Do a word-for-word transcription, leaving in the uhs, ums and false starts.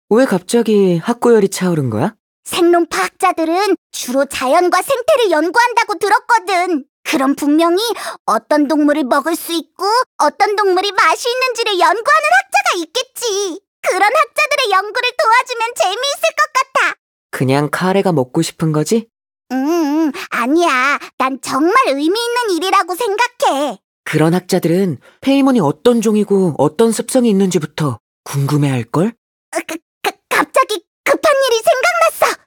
왜 갑자기 학구열이 차오른 거야? 생론파학자들은 주로 자연과 생태를 연구한다고 들었거든. 그럼 분명히 어떤 동물을 먹을 수 있고 어떤 동물이 맛이 있는지를 연구하는 학자가 있겠지. 그런 학자들의 연구를 도와주면 재미있을 것 같아. 그냥 카레가 먹고 싶은 거지? 음, 아니야. 난 정말 의미 있는 일이라고 생각해. 그런 학자들은 페이몬이 어떤 종이고 어떤 습성이 있는지부터 궁금해할걸? 그, 그, 갑자기 급한 일이 생각났어.